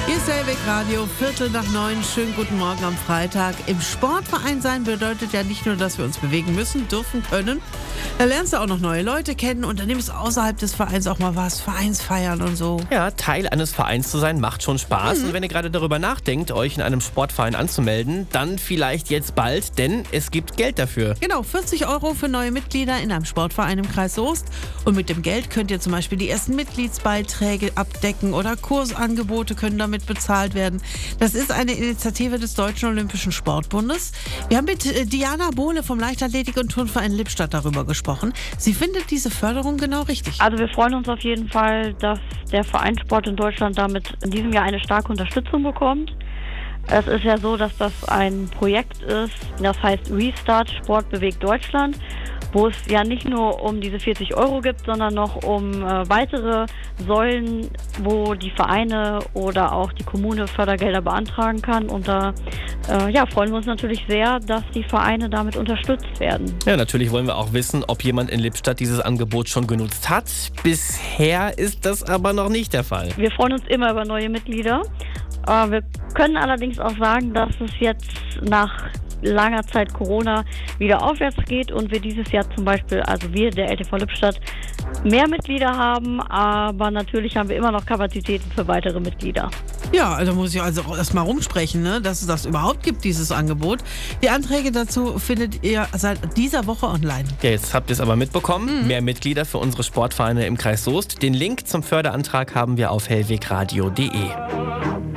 Hier ist Hellweg Radio, 8:45. Schönen guten Morgen am Freitag. Im Sportverein sein bedeutet ja nicht nur, dass wir uns bewegen müssen, dürfen, können. Da lernst du auch noch neue Leute kennen und dann nimmst du außerhalb des Vereins auch mal was, Vereinsfeiern und so. Ja, Teil eines Vereins zu sein macht schon Spaß. Und wenn ihr gerade darüber nachdenkt, euch in einem Sportverein anzumelden, dann vielleicht jetzt bald, denn es gibt Geld dafür. Genau, 40 € für neue Mitglieder in einem Sportverein im Kreis Soest. Und mit dem Geld könnt ihr zum Beispiel die ersten Mitgliedsbeiträge abdecken oder Kursangebote können damit bezahlt werden. Das ist eine Initiative des Deutschen Olympischen Sportbundes. Wir haben mit Diana Bohle vom Leichtathletik- und Turnverein Lippstadt darüber gesprochen. Sie findet diese Förderung genau richtig. Also wir freuen uns auf jeden Fall, dass der Vereinssport in Deutschland damit in diesem Jahr eine starke Unterstützung bekommt. Es ist ja so, dass das ein Projekt ist, das heißt Restart Sport bewegt Deutschland, wo es ja nicht nur um diese 40 € gibt, sondern noch um weitere Säulen, wo die Vereine oder auch die Kommune Fördergelder beantragen kann. Und da freuen wir uns natürlich sehr, dass die Vereine damit unterstützt werden. Ja, natürlich wollen wir auch wissen, ob jemand in Lippstadt dieses Angebot schon genutzt hat. Bisher ist das aber noch nicht der Fall. Wir freuen uns immer über neue Mitglieder. Wir können allerdings auch sagen, dass es jetzt nach langer Zeit Corona wieder aufwärts geht und wir dieses Jahr zum Beispiel, also wir, der LTV Lippstadt, mehr Mitglieder haben, aber natürlich haben wir immer noch Kapazitäten für weitere Mitglieder. Ja, da muss ich also erst mal rumsprechen, ne, dass es das überhaupt gibt, dieses Angebot. Die Anträge dazu findet ihr seit dieser Woche online. Ja, jetzt habt ihr es aber mitbekommen. Mehr Mitglieder für unsere Sportvereine im Kreis Soest. Den Link zum Förderantrag haben wir auf hellwegradio.de.